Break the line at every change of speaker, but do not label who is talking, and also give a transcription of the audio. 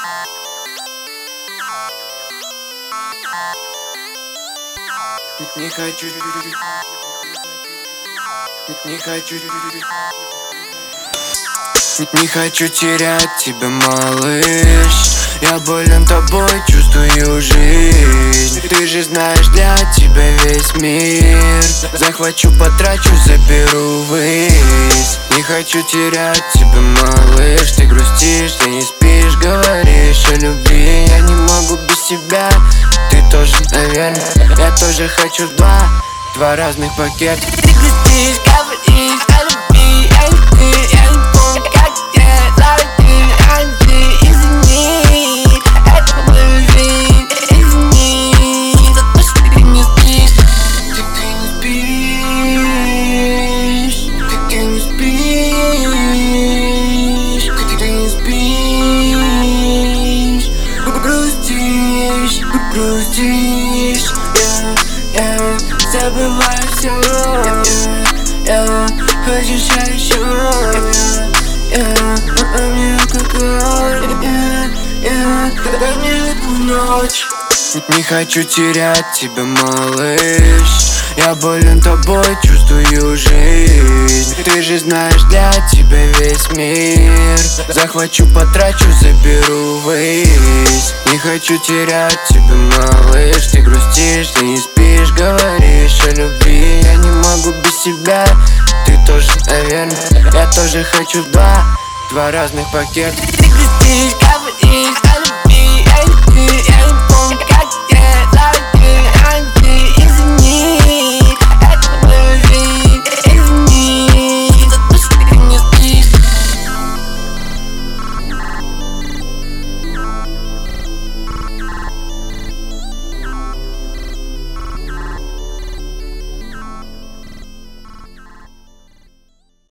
Не хочу, не хочу, не хочу терять тебя, малыш. Я болен тобой, чувствую жизнь. Ты же знаешь, для тебя весь мир. Захвачу, потрачу, заберу ввысь. Не хочу терять тебя, малыш. Ты грустишь, ты не спишь, говоришь о любви. Я не могу без тебя. Ты тоже, наверное. Я тоже хочу два разных пакета.
Ты грустишь, говоришь о любви. Я не помню, как я зовут тебя. Извини, это была жизнь. Извини за то, что ты не спишь.
Ты не спишь. Ты не спишь. Ты не спишь. Грустишь, грустишь. Я забываю все. Я хочу еще. Мне какая. Дай мне эту ночь. Не хочу терять тебя, малыш. Я болен тобой, чувствую жизнь. Ты же знаешь, для тебя весь мир. Захвачу, потрачу, заберу ввысь. Не хочу терять тебя, малыш. Ты грустишь, ты не спишь, говоришь о любви. Я не могу без тебя. Ты тоже, наверное. Я тоже хочу два разных пакета.
Ты грустишь, говоришь